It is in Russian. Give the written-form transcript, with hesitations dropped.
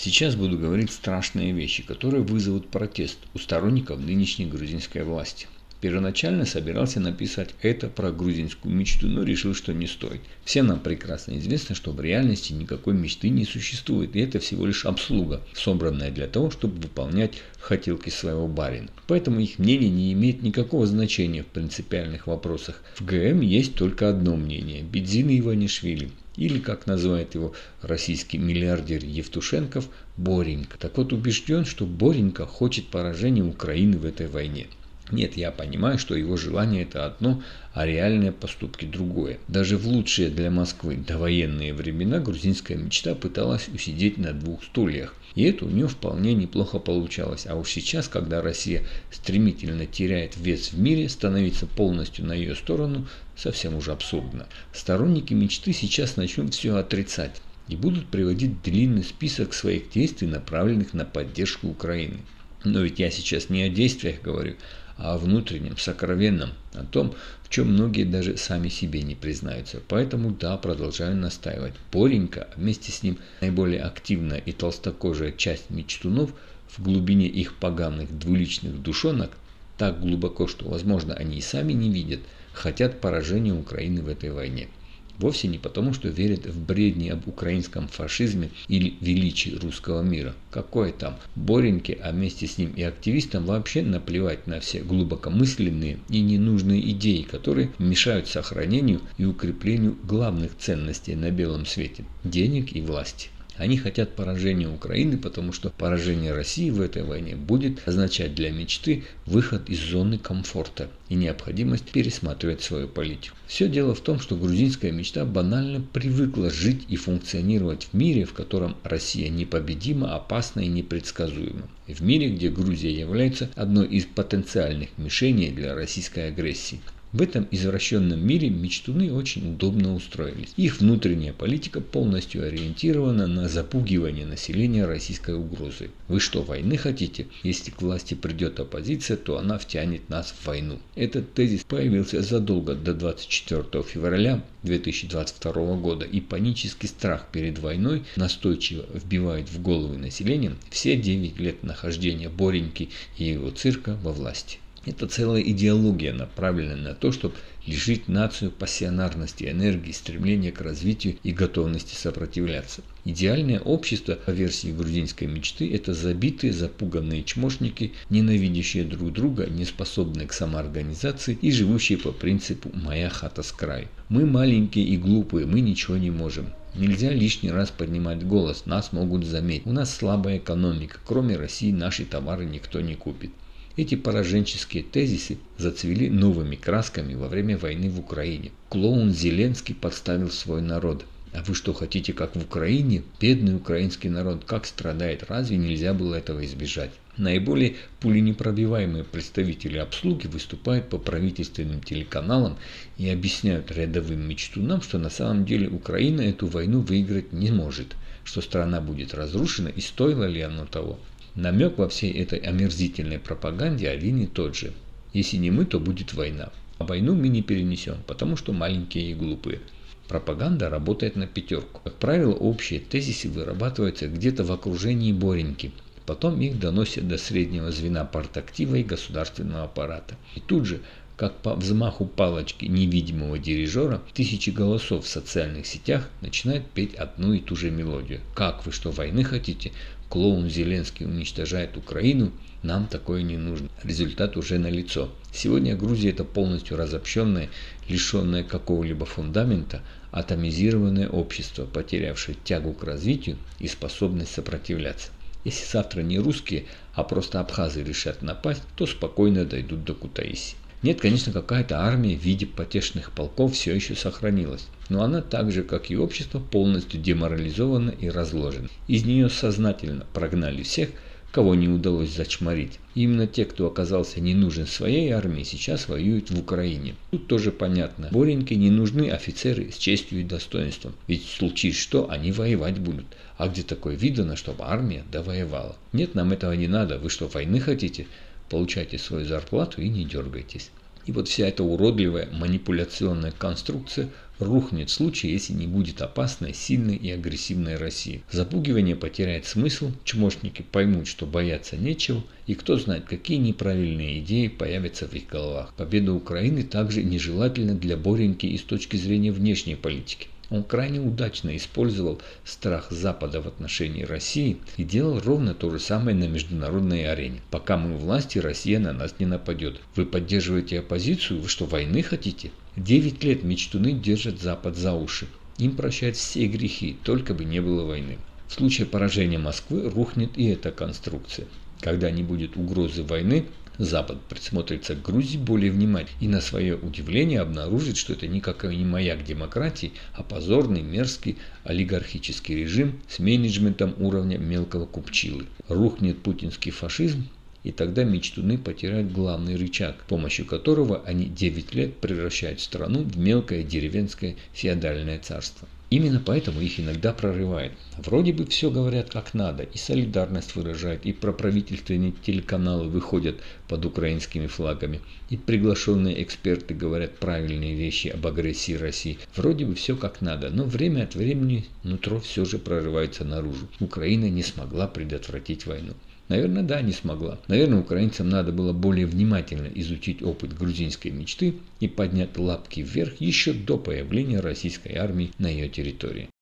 Сейчас буду говорить страшные вещи, которые вызовут протест у сторонников нынешней грузинской власти. Первоначально собирался написать это про грузинскую мечту, но решил, что не стоит. Всем нам прекрасно известно, что в реальности никакой мечты не существует, и это всего лишь обслуга, собранная для того, чтобы выполнять хотелки своего барина. Поэтому их мнение не имеет никакого значения в принципиальных вопросах. В ГМ есть только одно мнение – Бидзина Иванишвили. Или, как называет его российский миллиардер Евтушенков, Боренька. Так вот, убежден, что Боренька хочет поражения Украины в этой войне. Нет, я понимаю, что его желание это одно, а реальные поступки другое. Даже в лучшие для Москвы довоенные времена грузинская мечта пыталась усидеть на двух стульях. И это у нее вполне неплохо получалось. А уж сейчас, когда Россия стремительно теряет вес в мире, становиться полностью на ее сторону совсем уже абсурдно. Сторонники мечты сейчас начнут все отрицать и будут приводить длинный список своих действий, направленных на поддержку Украины. Но ведь я сейчас не о действиях говорю, а о внутреннем, сокровенном, о том, в чем многие даже сами себе не признаются. Поэтому да, продолжаю настаивать. Боренька, а вместе с ним наиболее активная и толстокожая часть мечтунов в глубине их поганых двуличных душонок, так глубоко, что, возможно, они и сами не видят, хотят поражения Украины в этой войне. Вовсе не потому, что верят в бредни об украинском фашизме или величии русского мира. Какое там Бореньке, а вместе с ним и активистам вообще наплевать на все глубокомысленные и ненужные идеи, которые мешают сохранению и укреплению главных ценностей на белом свете – денег и власти. Они хотят поражения Украины, потому что поражение России в этой войне будет означать для мечты выход из зоны комфорта и необходимость пересматривать свою политику. Все дело в том, что грузинская мечта банально привыкла жить и функционировать в мире, в котором Россия непобедима, опасна и непредсказуема. И в мире, где Грузия является одной из потенциальных мишеней для российской агрессии. В этом извращенном мире мечтуны очень удобно устроились. Их внутренняя политика полностью ориентирована на запугивание населения российской угрозой. Вы что, войны хотите? Если к власти придет оппозиция, то она втянет нас в войну. Этот тезис появился задолго до 24 февраля 2022 года, и панический страх перед войной настойчиво вбивает в головы населения все 9 лет нахождения Бореньки и его цирка во власти. Это целая идеология, направленная на то, чтобы лишить нацию пассионарности, энергии, стремления к развитию и готовности сопротивляться. Идеальное общество, по версии грузинской мечты, это забитые, запуганные чмошники, ненавидящие друг друга, неспособные к самоорганизации и живущие по принципу «моя хата с краю». Мы маленькие и глупые, мы ничего не можем. Нельзя лишний раз поднимать голос, нас могут заметить. У нас слабая экономика, кроме России наши товары никто не купит. Эти пораженческие тезисы зацвели новыми красками во время войны в Украине. Клоун Зеленский подставил свой народ. А вы что, хотите, как в Украине? Бедный украинский народ как страдает, разве нельзя было этого избежать? Наиболее пуленепробиваемые представители обслуги выступают по правительственным телеканалам и объясняют рядовым мечтунам, что на самом деле Украина эту войну выиграть не может, что страна будет разрушена и стоило ли оно того. Намек во всей этой омерзительной пропаганде один и тот же. Если не мы, то будет война. А войну мы не перенесем, потому что маленькие и глупые. Пропаганда работает на пятерку. Как правило, общие тезисы вырабатываются где-то в окружении Бореньки. Потом их доносят до среднего звена партактива и государственного аппарата. И тут же, как по взмаху палочки невидимого дирижера, тысячи голосов в социальных сетях начинают петь одну и ту же мелодию. Как вы что, войны хотите? Клоун Зеленский уничтожает Украину, нам такое не нужно. Результат уже налицо. Сегодня Грузия это полностью разобщенное, лишенное какого-либо фундамента, атомизированное общество, потерявшее тягу к развитию и способность сопротивляться. Если завтра не русские, а просто абхазы решат напасть, то спокойно дойдут до Кутаиси. Нет, конечно, какая-то армия в виде потешных полков все еще сохранилась, но она так же, как и общество, полностью деморализована и разложена. Из нее сознательно прогнали всех, кого не удалось зачморить. И именно те, кто оказался не нужен своей армии, сейчас воюют в Украине. Тут тоже понятно. Бореньке не нужны офицеры с честью и достоинством, ведь случись что, они воевать будут. А где такое видано, чтобы армия довоевала? Нет, нам этого не надо. Вы что, войны хотите? Получайте свою зарплату и не дергайтесь. И вот вся эта уродливая манипуляционная конструкция рухнет в случае, если не будет опасной, сильной и агрессивной России. Запугивание потеряет смысл, чмошники поймут, что бояться нечего, и кто знает, какие неправильные идеи появятся в их головах. Победа Украины также нежелательна для Бореньки и с точки зрения внешней политики. Он крайне удачно использовал страх Запада в отношении России и делал ровно то же самое на международной арене. Пока мы у власти, Россия на нас не нападет. Вы поддерживаете оппозицию? Вы что, войны хотите? 9 лет мечтуны держат Запад за уши. Им прощают все грехи, только бы не было войны. В случае поражения Москвы рухнет и эта конструкция. Когда не будет угрозы войны, Запад присмотрится к Грузии более внимательно и на свое удивление обнаружит, что это никакой не маяк демократии, а позорный, мерзкий олигархический режим с менеджментом уровня мелкого купчилы. Рухнет путинский фашизм, и тогда мечтуны потеряют главный рычаг, с помощью которого они 9 лет превращают страну в мелкое деревенское феодальное царство. Именно поэтому их иногда прорывает. Вроде бы все говорят как надо, и солидарность выражают, и проправительственные телеканалы выходят под украинскими флагами, и приглашенные эксперты говорят правильные вещи об агрессии России. Вроде бы все как надо, но время от времени нутро все же прорывается наружу. Украина не смогла предотвратить войну. Наверное, да, не смогла. Наверное, украинцам надо было более внимательно изучить опыт грузинской мечты и поднять лапки вверх еще до появления российской армии на ее территории.